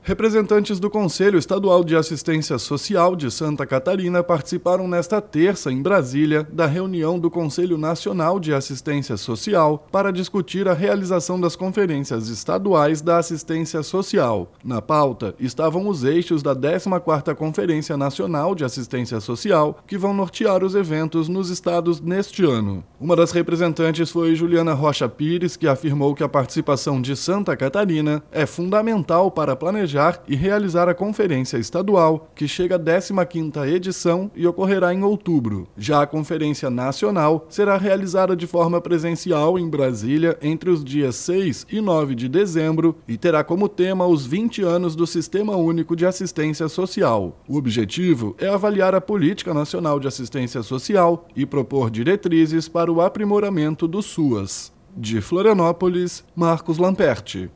Representantes do Conselho Estadual de Assistência Social de Santa Catarina participaram nesta terça, em Brasília, da reunião do Conselho Nacional de Assistência Social para discutir a realização das conferências estaduais da assistência social. Na pauta estavam os eixos da 14ª Conferência Nacional de Assistência Social, que vão nortear os eventos nos estados neste ano. Uma das representantes foi Juliana Rocha Pires, que afirmou que a participação de Santa Catarina é fundamental para planejar e realizar a Conferência Estadual, que chega à 15ª edição e ocorrerá em outubro. Já a Conferência Nacional será realizada de forma presencial em Brasília entre os dias 6 e 9 de dezembro e terá como tema os 20 anos do Sistema Único de Assistência Social. O objetivo é avaliar a Política Nacional de Assistência Social e propor diretrizes para o aprimoramento do SUAS. De Florianópolis, Marcos Lamperti.